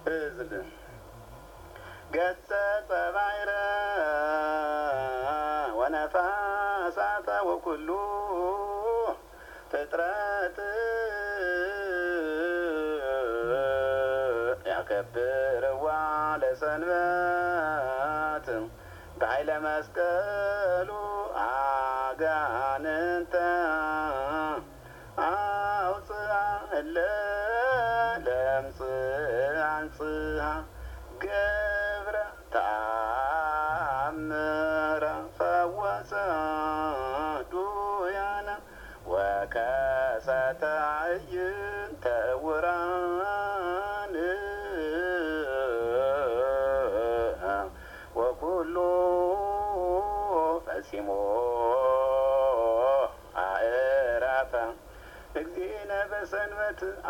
እዝል ገሰጸ ባሕረ ወነፋሳተ ወኩሉ ፍጥረት ያከብርዋ ለሰንበት በኃይለ መስቀሉ አጋንንተ አውፅአ እለ ለምጽ አንጽሐ ገብረ ተአምረ ፈወሰ ዱያነ ወከሰተ አዕይንተ ዕውራን ወኩሉ ፈጺሞ አዕረፈ እግዚእነ በሰንበት